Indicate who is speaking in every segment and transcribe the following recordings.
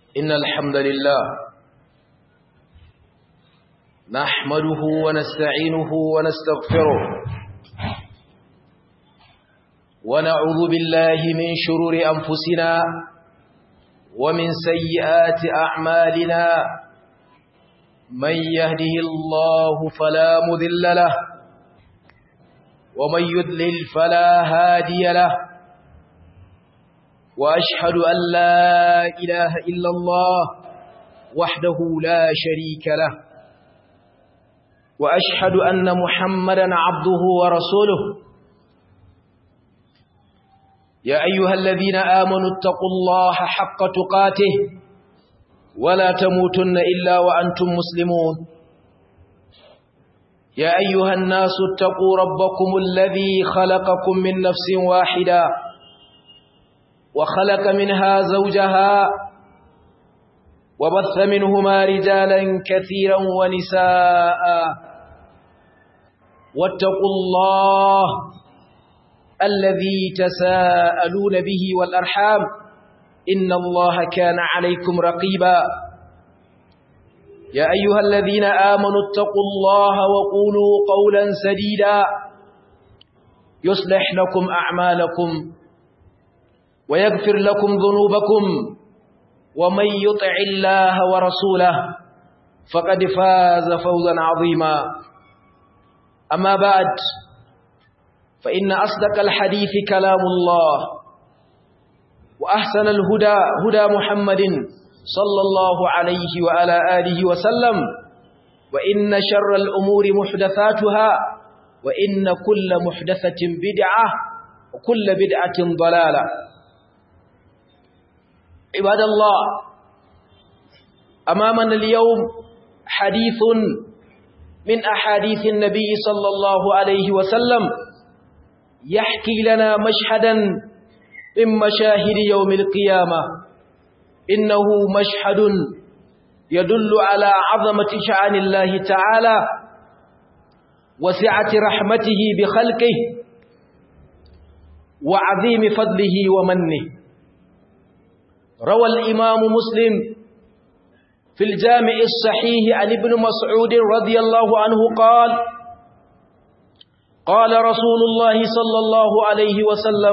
Speaker 1: إن الحمد لله نحمده ونستعينه ونستغفره ونعوذ بالله من شرور أنفسنا ومن سيئات أعمالنا من يهده الله فلا مضل له ومن يضلل فلا هادي له وأشهد أن لا إله إلا الله وحده لا شريك له وأشهد أن محمدًا عبده ورسوله يا أيها الذين آمنوا اتقوا الله حق تقاته ولا تموتن إلا وأنتم مسلمون يا أيها الناس اتقوا ربكم الذي خلقكم من نفس واحدة وخلق منها زوجها وبث منهما رجالا كثيرا ونساء واتقوا الله الذي تساءلون به والأرحام إن الله كان عليكم رقيبا يا أيها الذين آمنوا اتقوا الله وقولوا قولا سديدا يصلح لكم أعمالكم ويغفر لكم ذنوبكم ومن يطع الله ورسوله فقد فاز فوزا عظيما أما بعد فإن أصدق الحديث كلام الله وأحسن الهدى هدى محمد صلى الله عليه وعلى آله وسلم وإن شر الأمور محدثاتها وإن كل محدثة بدعة وكل بدعة ضلالة عباد الله أمامنا اليوم حديث من أحاديث النبي صلى الله عليه وسلم يحكي لنا مشهدا من مشاهد يوم القيامة إنه مشهد يدل على عظمة شأن الله تعالى وسعة رحمته بخلقه وعظيم فضله ومنه روى الإمام مسلم في الجامع الصحيح عن ابن مسعود رضي الله عنه قال رسول الله صلى الله عليه وسلم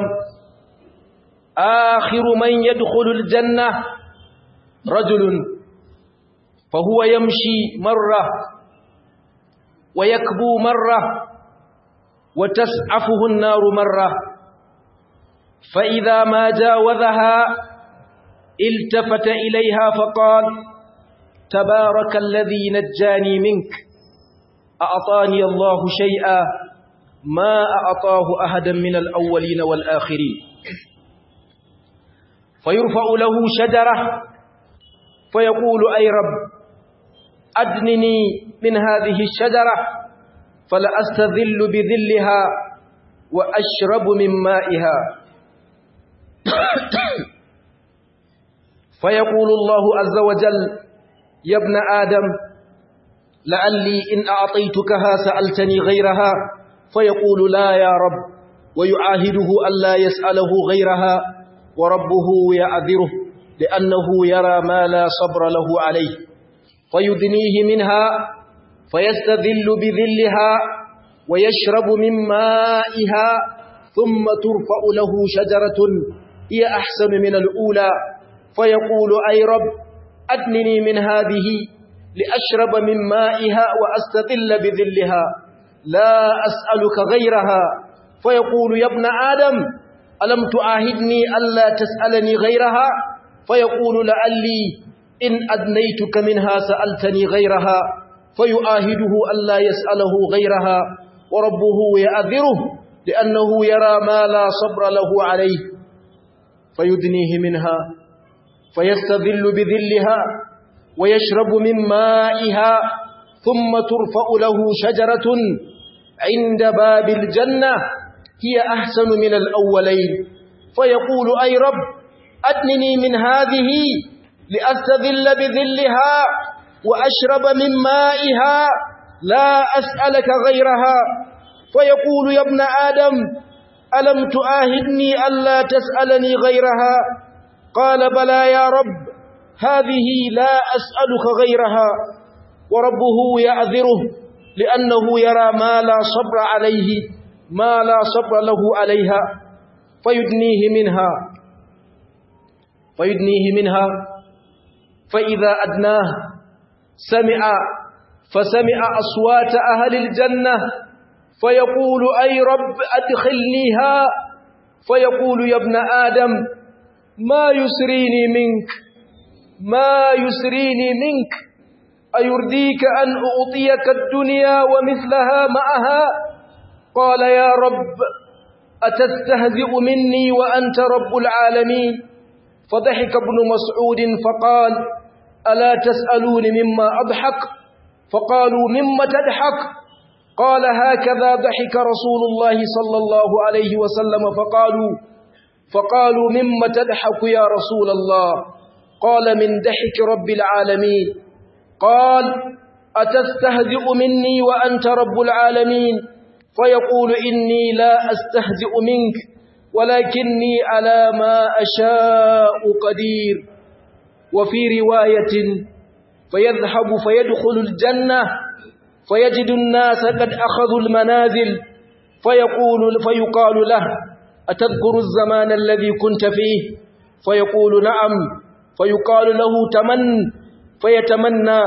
Speaker 1: آخر من يدخل الجنة رجل فهو يمشي مرة ويكبو مرة وتسعفه النار مرة فإذا ما جاوزها التفت إليها فقال تبارك الذي نجاني منك أعطاني الله شيئا ما أعطاه أحدا من الأولين والآخرين فيرفع له شجرة فيقول أي رب أدنني من هذه الشجرة فلأستذل بذلها وأشرب من مائها فيقول الله عز وجل يا ابن آدم لعلي إن أعطيتكها سألتني غيرها فيقول لا يا رب ويعاهده ألا يسأله غيرها وربه يعذره لأنه يرى ما لا صبر له عليه فيدنيه منها فيستذل بذلها ويشرب من مائها ثم ترفع له شجرة هي أحسن من الأولى فيقول أي رب أدنني من هذه لأشرب من مائها وأستذل بذلها لا أسألك غيرها فيقول يا ابن آدم ألم تعاهدني ألا تسألني غيرها فيقول لعلي إن أدنيتك منها سألتني غيرها فيعاهده ألا يسأله غيرها وربه يعذره لأنه يرى ما لا صبر له عليه فيدنيه منها فيستذل بذلها ويشرب من مائها ثم ترفع له شجرة عند باب الجنة هي أحسن من الأولين فيقول أي رب أدنني من هذه لأستذل بذلها وأشرب من مائها لا أسألك غيرها فيقول يا ابن آدم ألم تعاهدني ألا تسألني غيرها قال بلى يا رب هذه لا أسألك غيرها، وربه يعذره لأنه يرى ما لا صبر له عليها فيدنيه منها فإذا أدناه فسمع أصوات أهل الجنة فيقول أي رب أدخلنيها، فيقول يا ابن آدم ما يسريني منك أيرضيك أن أعطيك الدنيا ومثلها معها؟ قال يا رب أتستهزئ مني وأنت رب العالمين؟ فضحك ابن مسعود فقال ألا تسألون مما أضحك؟ فقالوا مما تضحك؟ قال هكذا ضحك رسول الله صلى الله عليه وسلم فقالوا مما تضحك يا رسول الله؟ قال من ضحك رب العالمين. قال أتستهزئ مني وأنت رب العالمين؟ فيقول إني لا أستهزئ منك ولكني على ما أشاء قدير. وفي رواية فيذهب فيدخل الجنة فيجد الناس قد أخذوا المنازل فيقال له أتذكر الزمان الذي كنت فيه؟ فيقول نعم. فيقال له تمن فيتمنى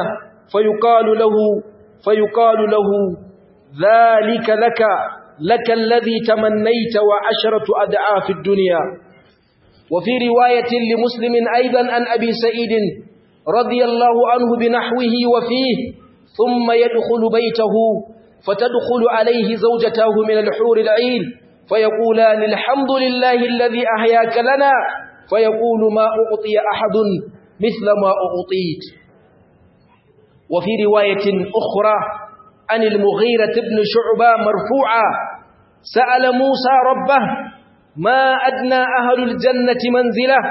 Speaker 1: فيقال له ذلك لك الذي تمنيت وعشرة أضعاف الدنيا. وفي رواية لمسلم أيضا عن أبي سعيد رضي الله عنه بنحوه وفيه ثم يدخل بيته فتدخل عليه زوجته من الحور العين فيقولان الحمد لله الذي أحياك لنا، فيقول ما أعطي أحد مثل ما أعطيت. وفي رواية أخرى عن المغيرة بن شعبة مرفوعة سأل موسى ربه ما أدنى أهل الجنة منزله؟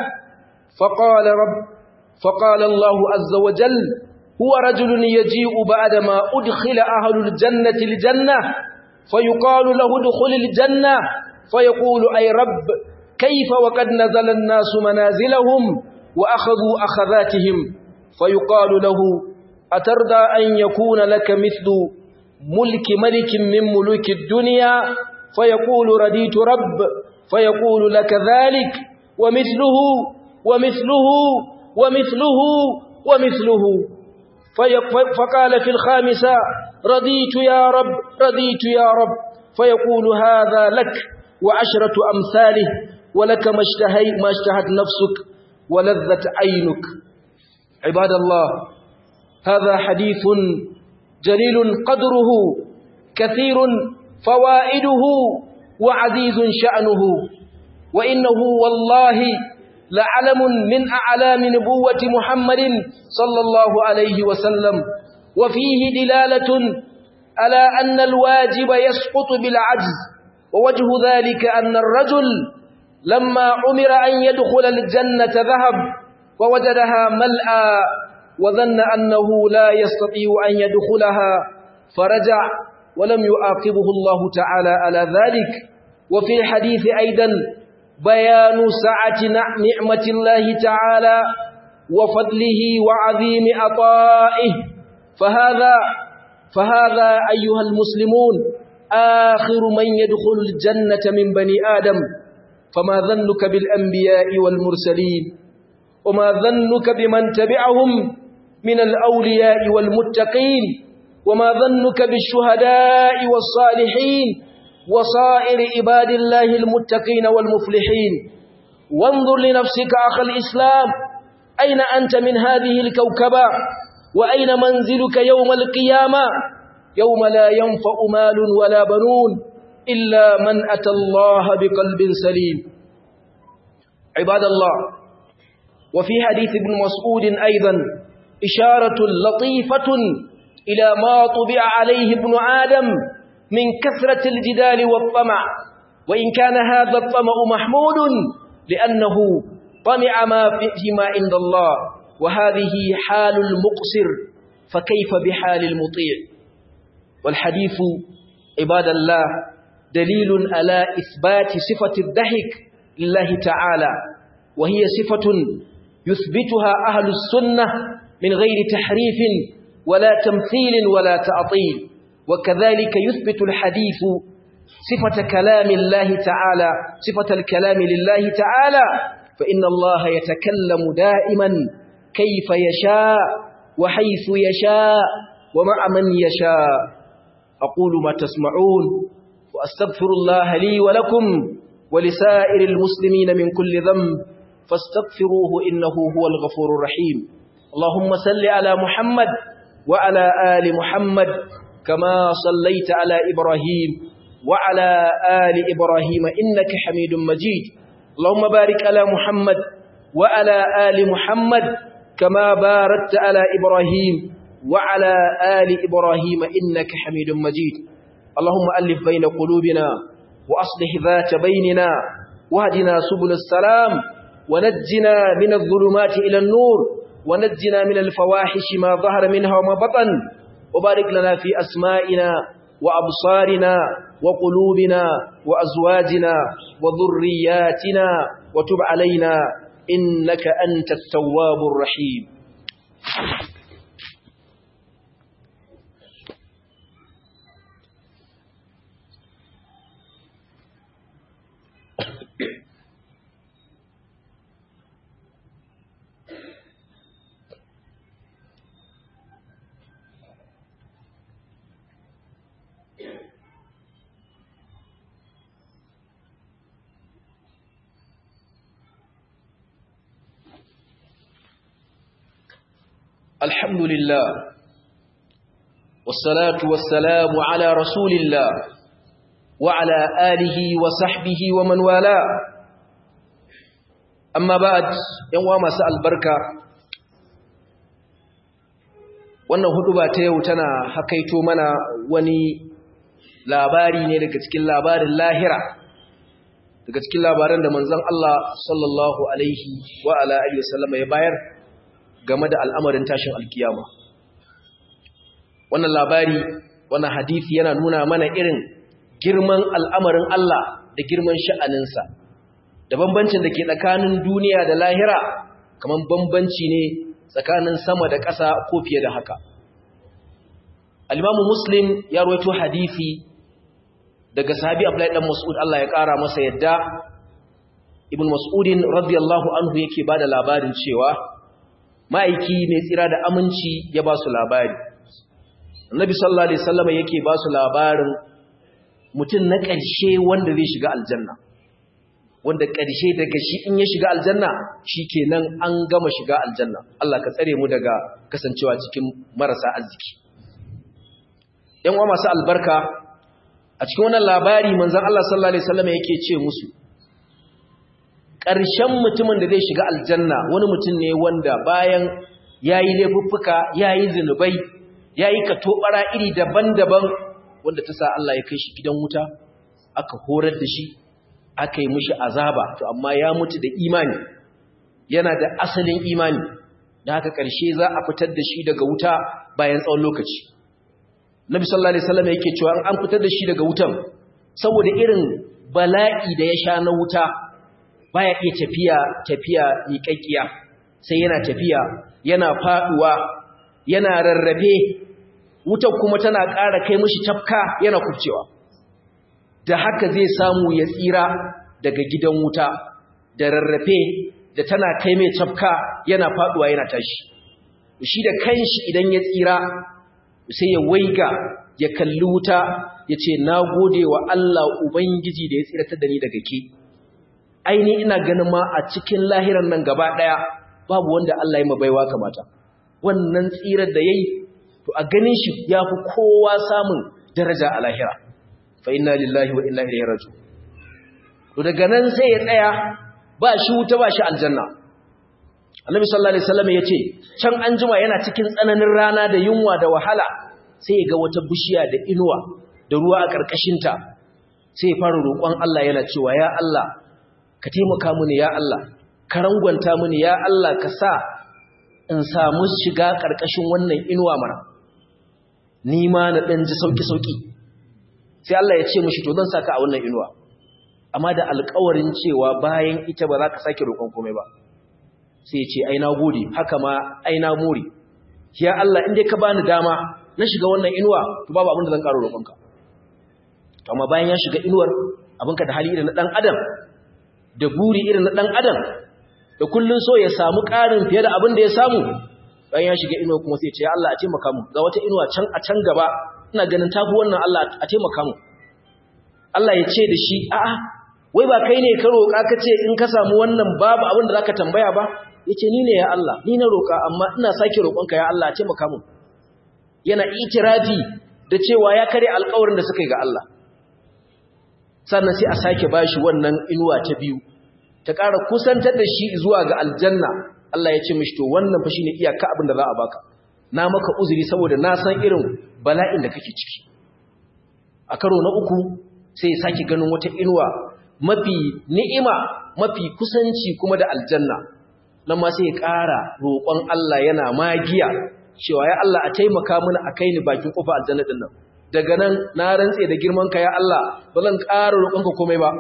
Speaker 1: فقال الله عز وجل هو رجل يجيء بعدما أدخل أهل الجنة الجنة فيقال له ادخل الجنة فيقول أي رب كيف وقد نزل الناس منازلهم وأخذوا أخذاتهم؟ فيقال له أترضى أن يكون لك مثل ملك من ملوك الدنيا؟ فيقول رديت رب. فيقول لك ذلك ومثله ومثله ومثله ومثله. فقال في الخامسة رضيت يا رب. فيقول هذا لك وعشرة أمثاله ولك ما اشتهت نفسك ولذت عينك. عباد الله، هذا حديث جليل قدره كثير فوائده وعزيز شأنه، وإنه والله لعلم من أعلام نبوة محمد صلى الله عليه وسلم، وفيه دلالة على أن الواجب يسقط بالعجز. ووجه ذلك أن الرجل لما أمر أن يدخل الجنة ذهب ووجدها ملأى وظن أنه لا يستطيع أن يدخلها فرجع ولم يعاقبه الله تعالى على ذلك. وفي الحديث أيضا بيان سعة نعمة الله تعالى وفضله وعظيم عطائه. فهذا أيها المسلمون آخر من يدخل الجنة من بني آدم، فما ظنك بالأنبياء والمرسلين؟ وما ظنك بمن تبعهم من الأولياء والمتقين؟ وما ظنك بالشهداء والصالحين وصائر عباد الله المتقين والمفلحين؟ وانظر لنفسك أخ الإسلام، أين أنت من هذه الكوكبة؟ وأين منزلك يوم القيامة؟ يوم لا ينفع مال ولا بنون إلا من أتى الله بقلب سليم. عباد الله، وفي حديث ابن مسعود أيضا إشارة لطيفة إلى ما طبع عليه ابن آدم من كثرة الجدال والطمع، وإن كان هذا الطمع محمود لأنه طمع فيما عند الله، وهذه حال المقصر، فكيف بحال المطيع؟ والحديث عباد الله دليل على إثبات صفة الضحك لله تعالى، وهي صفة يثبتها أهل السنة من غير تحريف ولا تمثيل ولا تعطيل، وكذلك يثبت الحديث صفة كلام الله تعالى، صفة الكلام لله تعالى، فإن الله يتكلم دائما كيف يشاء وحيث يشاء ومع من يشاء. أقول ما تسمعون وأستغفر الله لي ولكم ولسائر المسلمين من كل ذنب فاستغفروه إنه هو الغفور الرحيم. اللهم صل على محمد وعلى آل محمد كما صليت على إبراهيم وعلى آل إبراهيم إنك حميد مجيد. اللهم بارك على محمد وعلى آل محمد كما باركت على إبراهيم وعلى آل إبراهيم إنك حميد مجيد. اللهم ألف بين قلوبنا وأصلح ذات بيننا واهدنا سبل السلام ونجنا من الظلمات إلى النور ونجنا من الفواحش ما ظهر منها وما بطن، وبارك لنا في أسمائنا وأبصارنا وقلوبنا وأزواجنا وذرياتنا وتب علينا إنك أنت التواب الرحيم. الحمد لله والصلاة والسلام على رسول الله وعلى آله وصحبه ومن والاه. أما بعد ينوى مساء البركة، wannan huduba ta yau tana hakaito mana wani labari ne daga cikin labarin lahira, daga cikin labaran da manzon Allah sallallahu alaihi wa ala alihi wasallam ya bayar game da al'amarin tashin alkiyama. Wannan labari, wannan hadisi yana nuna mana irin girman al'amarin Allah da girman sha'aninsa, da bambancin da ke tsakanin duniya da lahira, kamar bambanci ne tsakanin sama da ƙasa ko fiye da haka. Al-Imamu Muslim ya rawaito hadisi daga sahabi Abdullahi dan Mas'ud, Allah ya ƙara masa yadda. Ibn Mas'udin radiyallahu anhu yake bada labarin cewa ma'aiki mai tsira da aminci ya ba su labari. Annabi sallallahu alaihi wasallam yake ba su labarin mutum na ƙarshe wanda zai shiga aljanna, wanda ƙarshe daga shi in ya shiga aljanna shikenan an gama shiga aljanna. Allah ka tsare mu daga kasancewa cikin marasa arziki. Yan uwa masu albarka, a cikin wannan labari manzon Allah sallallahu alaihi wasallam yake ce musu ƙarshen mutumin da zai shiga aljanna wani mutum ne wanda bayan ya yi laifuffuka, ya yi zunubai, ya yi katobara iri daban-daban wanda ta sa Allah ya kai shi gidan wuta, aka horar da shi, aka yi mishi azaba, to amma ya mutu da imani, yana da asalin imani, da haka ƙarshe za a fitar da shi daga wuta bayan tsawon lokaci. Nabi sallallahu alaihi wasallam yake cewa an fitar da shi daga wutan saboda irin bala'i da ya sha na wuta, baya iya tafiya miƙaƙiya, sai yana tafiya yana faduwa yana rarrafe, wutar kuma tana ƙara kai mishi tafka yana kubcewa. Da haka zai samu ya tsira daga gidan wuta da rarrafe, da tana kai mai tafka yana faduwa yana tashi. Shi da kanshi idan ya tsira sai ya waiga ya kalli wuta ya ce, na gode wa Allah Ubangiji da ya tsiratar da ni daga ke. Aini ina ganin ma a cikin lahiran nan gaba ɗaya babu wanda Allah ya mabaiwa kamata. Wannan tsirar da ya yi, to a ganin shi ya fi kowa samun daraja a lahira. Fa inna lillahi wa inna ilaihi raji'un. To daga nan sai ya tsaya, ba shi wuta ba shi aljanna. Annabi sallallahu alaihi wasallam ya ce, can anjima yana cikin tsananin rana da yunwa da wahala, sai ya ga wata bishiya da inuwa da ruwa a ƙarƙashinta, sai ya fara roƙon Allah yana cewa, ya Allah ka taimaka mini, ya Allah ka rangwanta mini, ya Allah ka sa in samu shiga ƙarƙashin wannan inuwa mana, ni ma na ɗan ji sauƙi-sauƙi. Sai Allah ya ce mishi, to zan saka a wannan inuwa, amma da alƙawarin cewa bayan ita ba za ka sake roƙon komai ba. sai ya ce ai na gode, haka ma ai na more. Ya Allah in dai ka bani dama na shiga wannan inuwa to babu abin da zan karo roƙonka. To amma bayan ya shiga inuwar abinka da hali irin na dan adam da buri irin na dan adam da kullun so ya samu ƙarin fiye da abin da ya samu, bayan ya shiga inuwa kuma sai ya ce ya Allah a taimaka mu, ga wata inuwa can a can gaba ina ganin tafi wannan, Allah a taimaka mu. Allah ya ce da shi a'a wai ba kai ne ka roƙa ka ce in ka samu wannan babu abin da zaka tambaya ba? Yace ni ne ya Allah, ni na roƙa amma ina sake roƙonka ya Allah a taimaka mu. Yana itirafi da cewa ya kare alƙawarin da suka yi ga Allah. Sannan sai a sake bashi wannan inuwa ta biyu ta ƙara kusantar da shi zuwa ga aljanna. Allah ya ce mishi to wannan fa shine iyaka abin da za a baka, na maka uzuri saboda na san irin bala'in da kake ciki. A karo na uku sai ya sake ganin wata inuwa mafi ni'ima mafi kusanci kuma da aljanna. Nan ma sai ya ƙara roƙon Allah yana magiya cewa ya Allah a taimaka mana a kai ni bakin ƙofa aljanna din nan. Daga nan na rantse da girman ka ya Allah ba zan ƙara roƙonka komai ba.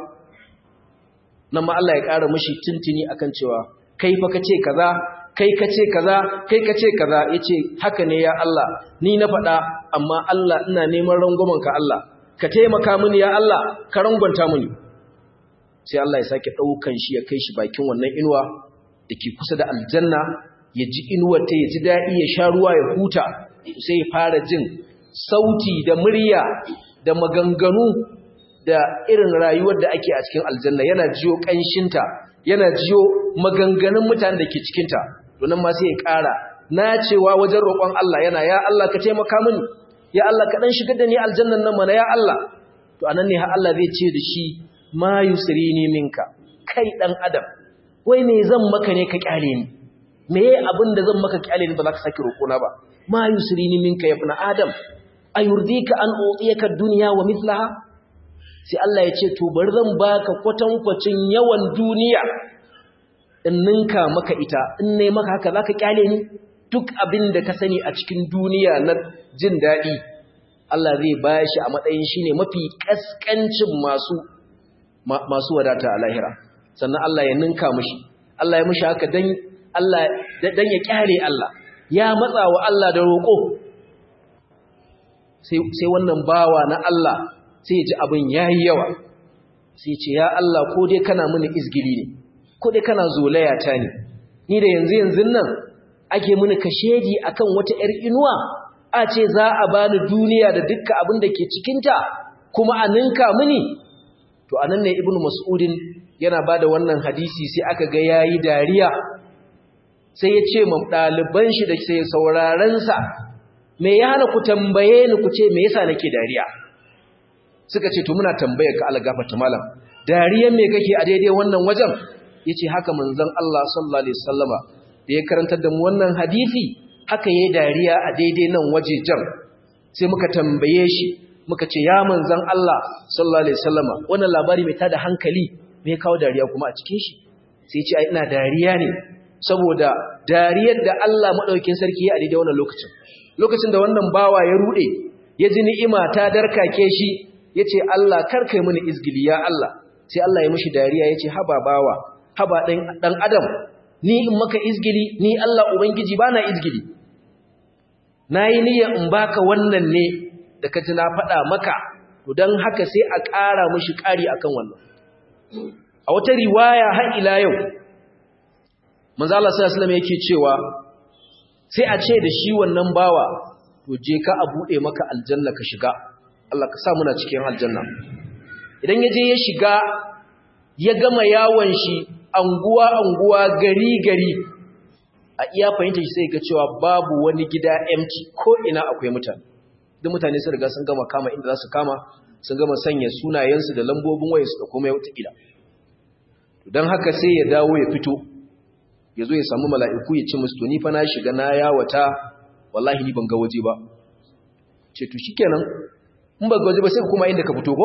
Speaker 1: Nan ma Allah ya ƙara mishi tuntuni akan cewa kai fa kace kaza, kai kace kaza, kai kace kaza. Yace haka ne ya Allah, ni na faɗa amma Allah ina neman rangwamen ka Allah. Ka taimaka mini ya Allah, ka rangwanta mini. Sai Allah ya sake ɗaukan shi ya kai shi bakin wannan inuwa da ke kusa da aljanna, ya ji inuwar ta, ya ji daɗi, ya sha ruwa, ya huta. Sai ya fara jin sauti da murya da maganganu da irin rayuwar da ake a cikin aljanna, yana jiyo ƙanshinta, yana jiyo maganganun mutanen da ke cikinta. Domin ma sai ya ƙara nacewa wajen roƙon Allah, yana ya Allah ka taimaka mini, ya Allah ka ɗan shigar da ni aljannan nan mana ya Allah. To anan ne har Allah zai ce da shi ma yusrini minka, kai ɗan adam wai me zan maka ne ka kyale ni, me abin da zan maka kyale ni ba za ka saki roƙona ba. Ma yusrini minka ya ibn adam ayurdika an utiyaka dunya wa mithlaha. Sai Allah ya ce to bari zan baka kwatankwacin yawan duniya in ninka maka ita, in ne maka haka zaka kyale ni? Duk abin da ka sani a cikin duniya na jin daɗi Allah zai bashi a matsayin shine mafi kaskancin masu wadata a lahira. Sannan Allah ya ninka mishi, Allah ya mishi haka dan ya kyale Allah, ya matsa wa Allah da roƙo. Sai wannan bawa na Allah sai ya ji abin yayi yawa, sai ce ya Allah ko dai kana mini izgili ne, ko dai kana zolaya ta ne, ni da yanzu nan ake mini kashedi akan wata ‘yar inuwa, a ce za a bani duniya da dukkan abin da ke cikinta kuma a ninka mini. To anan ne Ibn Mas'udin yana ba da wannan hadisi sai aka ga yayi dariya, sai ya ce ma ɗaliban shi da ke saurarensa, me ya hana ku tambaye ni ku ce me yasa nake dariya? Suka ce to muna tambayar ka Allah gafarta malam, dariyan me kake a daidai wannan wajen? Yace haka manzon Allah sallallahu alaihi wasallama da ya karantar da mu wannan hadisi haka yayi dariya a daidai nan wajejen. Sai muka tambaye shi muka ce ya manzon Allah sallallahu alaihi wasallama wannan labari mai tada hankali me ya kawo dariya kuma a cikin shi? Sai ya ce ai ina dariya ne saboda dariyar da Allah madaukakin sarki ya a daidai wannan lokacin da wannan bawa ya rude ya ji ni'ima ta darkake shi, yace Allah kar kai mini izgili ya Allah. Sai Allah ya mishi dariya yace haba bawa, haba dan adam, ni in maka izgili, ni Allah ubangiji bana izgili. Nayi niyya in baka wannan ne da kaji na faɗa maka, to dan haka sai a ƙara mishi ƙari akan wannan. A wata riwaya har ila yau manzo Allah sallallahu alaihi wasallam yake cewa sai a ce da shi wannan bawa, to je ka a bude maka aljanna ka shiga. Allah ka sa muna cikin aljanna. Idan ya je ya shiga ya gama yawon shi anguwa gari a iya fahimta shi sai ga cewa babu wani gida empty, ko ina akwai mutane. Duk mutane sun riga sun gama kama inda za su kama, sun gama sanya sunayensu da lambobin wayarsu da komai wata kila. Don haka sai ya dawo ya fito, ya zo ya samu mala'iku ya ce musu to ni fa na shiga na yawata, wallahi ni ban ga waje ba. Ce to shikenan in ba ga waje ba sai kuma inda ka fito ko?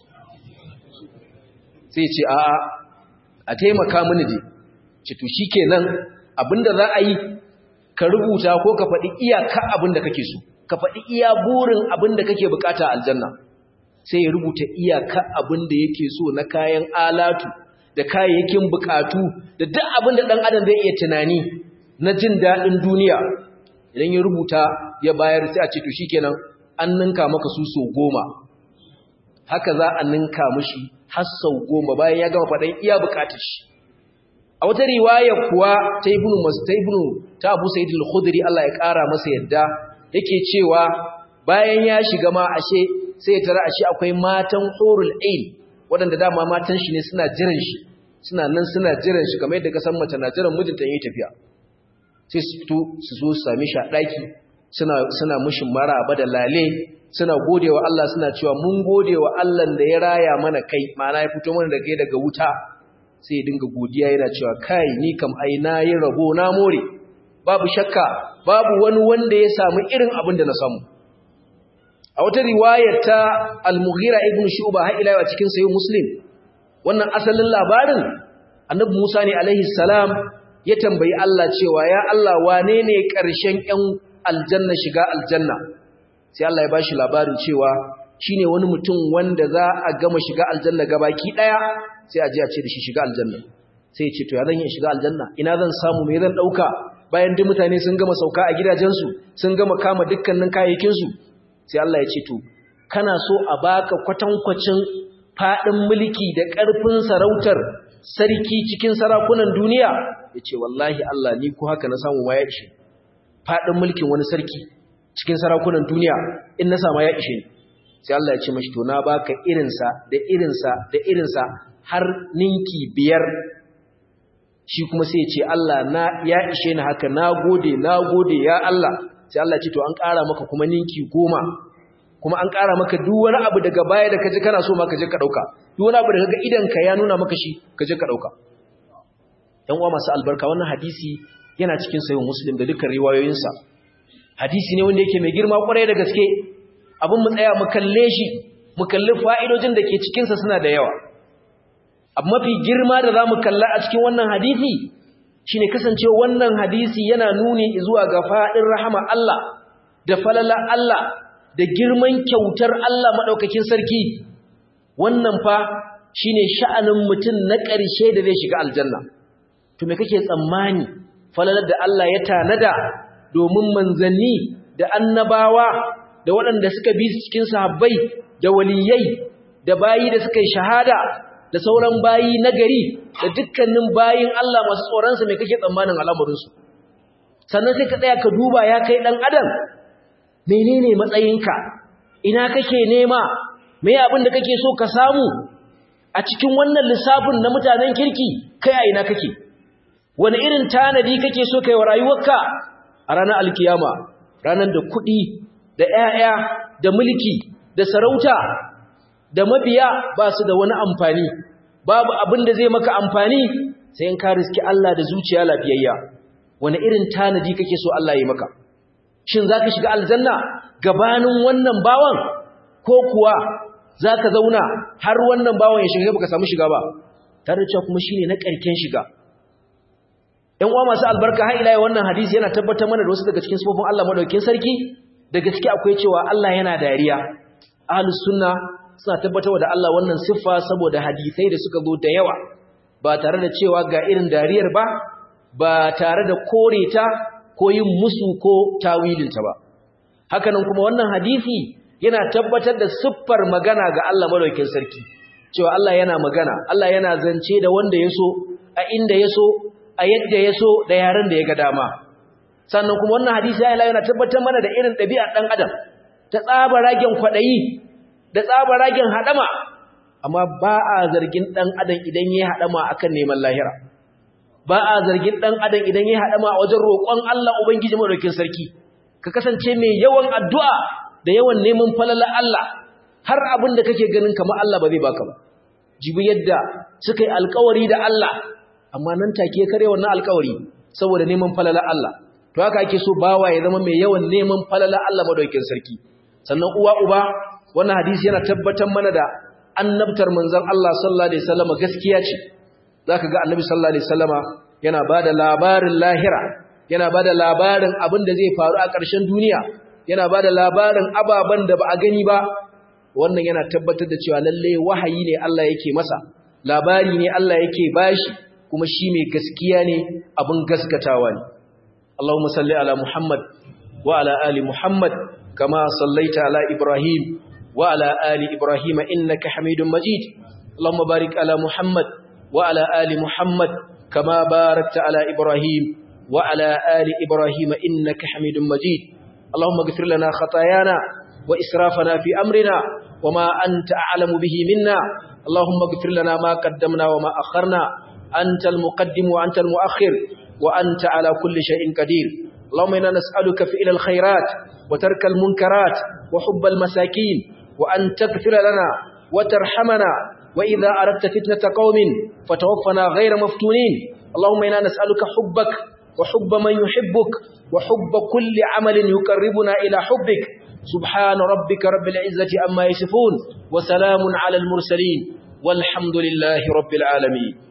Speaker 1: Sai ce a taimaka mini dai. Ce to shikenan abinda za a yi ka rubuta ko ka faɗi iyaka abinda kake so, ka faɗi iya burin abinda kake bukata aljanna. Sai ya rubuta iyaka abinda yake so na kayan alatu da kayayyakin bukatu da duk abin da dan adam zai iya tunani na jin dadin duniya idan ya rubuta ya bayar sai a ce to shikenan an ninka maka su so 10 haka za a ninka mishi har sau 10 bayan ya gama fadan iya bukatar shi a wata riwaya kuwa ta Abu Sa'id al-Khudri Allah ya kara masa yadda yake cewa bayan ya shiga ma ashe sai ya tara ashe akwai matan hurul ain wadanda dama matan shi ne suna jiran shi suna jiran shi kamar yadda ka san mace na jiran mijinta yayin tafiya sai su fito su zo su same shi a daki suna mushin maraba da lale suna godewa Allah suna cewa mun godewa Allah da ya raya mana kai ma'ana ya fito mana da kai daga wuta sai ya dinga godiya yana cewa kai ni kam ai nayi rabo na more babu shakka babu wani wanda ya samu irin abin da na samu a wata riwayar ta Al-Mughira ibn Shu'ba har ila a cikin sahih Muslim wannan asalin labarin Annabi Musa ne alaihi salam ya tambayi Allah cewa ya Allah wane ne ƙarshen ƴan aljanna shiga aljanna sai Allah ya bashi labarin cewa shine wani mutum wanda za a gama shiga aljanna gabaki daya sai a je a ce da shi shiga aljanna sai ya ce to ya zan yi shiga aljanna ina zan samu me zan dauka bayan duk mutane sun gama sauka a gidajensu sun gama kama dukkanin kayayyakin su sai Allah ya ce to kana so a baka kwatankwacin fadin mulki da karfin sarautar sarki cikin sarakunan duniya yace wallahi Allah ni ko haka na samu ma ya ishe fadin mulkin wani sarki cikin sarakunan duniya in na samu ya ishe sai Allah ya ce mashi to na baka irinsa da irinsa da irinsa har ninki 5 shi kuma sai ya ce Allah na ya ishe ni haka nagode ya Allah sai Allah ya ce to an ƙara maka kuma ninki 10 kuma an ƙara maka duk wani abu daga baya da kaje kana so ma kaje ka dauka duk wani abu da kaga idanka ya nuna maka shi kaje ka dauka dan uwa masu albarka wannan hadisi yana cikin sahih Muslim da dukkan riwayoyinsa hadisi ne wanda yake mai girma kwarai da gaske abin mu tsaya mu kalle shi mu kalli fa'idojin da ke cikin sa suna da yawa abu mafi girma da zamu kalla a cikin wannan hadisi shine kasancewa wannan hadisi yana nuni zuwa ga fadin rahama Allah da falala Allah da girman kyautar Allah madaukakin sarki wannan fa shine sha'anin mutum na ƙarshe da zai shiga aljanna to me kake tsammani falalar da Allah ya tanada domin manzanni da annabawa da waɗanda suka bi cikin sahabbai da waliyai da bayi da suka yi shahada da sauran bayi nagari da dukkanin bayin Allah masu tsoronsa mai kake tsammanin al'amuransu sannan sai ka tsaya ka duba ya kai ɗan adam menene matsayinka ina kake nema me abin da kake so ka samu a cikin wannan lissafin na mutanen kirki kai a ina kake wani irin tanadi kake so kai wa rayuwarka a ranar alkiyama ranar da kuɗi da ƴaƴa da mulki da sarauta da mabiya ba su da wani amfani babu abin da zai maka amfani sai in ka riski Allah da zuciya lafiyayya wani irin tanadi kake so Allah ya maka shin zaka shiga aljanna gabanin wannan bawan ko kuwa zaka zauna har wannan bawan ya shiga baka samu shiga ba tare da kuma shine na ƙarken shiga ɗan uwa masu albarka har ila wannan hadisi yana tabbatar mana da wasu daga cikin sifofin Allah madaukakin sarki da gaske akwai cewa Allah yana dariya ahlus sunna suna tabbatar da Allah wannan siffa saboda hadisai da suka zo da yawa ba tare da cewa ga irin dariyar ba tare da kore ta ko yin musu ko tawilinta ba hakanan kuma wannan hadisi yana tabbatar da siffar magana ga Allah madaukakin sarki cewa Allah yana magana Allah yana zance da wanda yaso a inda yaso a yadda yaso da yaran da ya ga dama sannan kuma wannan hadisi yana tabbatar mana da irin ɗabi'ar dan adam ta tsabaragen kwadayi da tsabaragen hadama amma ba a zargin dan adam idan yayi hadama akan neman lahira ba a zargin dan adam idan yayi hadama a wajen roƙon Allah ubangiji madaukakin sarki ka kasance mai yawan addu'a da yawan neman falala Allah har abin da kake ganin kamar Allah ba zai baka ba jibi yadda suka yi alƙawari da Allah amma nan take kare wannan alƙawari saboda neman falala Allah to haka ake so bawa ya zama mai yawan neman falala Allah madaukakin sarki sannan uwa uba wannan hadisi yana tabbatar mana da annabtar manzon Allah sallallahu alaihi wasallam gaskiya ce zaka ga annabi sallallahu alaihi wasallama yana bada labarin lahira yana bada labarin abin da zai faru a ƙarshen duniya yana bada labarin ababan da ba a gani ba wannan yana tabbatar da cewa lalle wahayi ne Allah yake masa labari ne Allah yake bashi kuma shi mai gaskiya ne abin gaskatawa ne Allahumma salli ala Muhammad wa ala ali Muhammad kama sallaita ala Ibrahim wa ala ali Ibrahim innaka Hamidum Majid Allahumma barik ala Muhammad wa ala ali Muhammad kama barakta ala Ibrahim wa ala ali Ibrahim innaka Hamidum Majid Allahumma ighfir lana khatayana wa israfana fi amrina wama anta a'lamu bihi minna Allahumma ighfir lana ma qaddamna wa ma akharna anta al-muqaddim wa anta al-mu'akhir wa anta ala kulli shay'in qadir Allahumma inna nas'aluka fi'la al-khairat wa tarka al-munkarat wa hubba al-masakin wa an taghfira lana wa tarhamana wa idha aradta fitnata qaumin fatawaffana ghayra maftunin Allahumma inna nas'aluka hubbak wa hubba man yuhibbuk wa hubba kulli 'amalin yuqarribuna ila hubbik سبحان ربك رب العزة عما يصفون وسلام على المرسلين والحمد لله رب العالمين